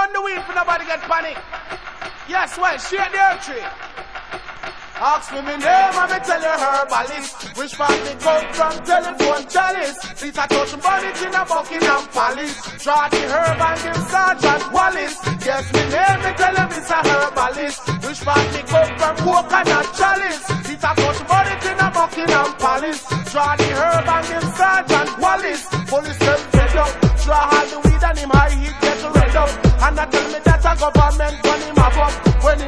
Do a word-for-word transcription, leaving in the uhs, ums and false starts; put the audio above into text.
burn the weed for nobody get panic. Yes, well, shake the earth tree. Ask me my name and me tell you herbalist. Which part me come from telephone chalice. This I touch burn it in a Buckingham Palace. Draw the herb and give Sergeant Wallace. Yes, me name me tell you it's a herbalist. Which part me come from coconut chalice. This I touch burn it in a Buckingham Palace. Draw the herb and give Sergeant Wallace. Police them fed up. Draw all the weed and him high heat get red up. And I tell me that a government gun him up up. When he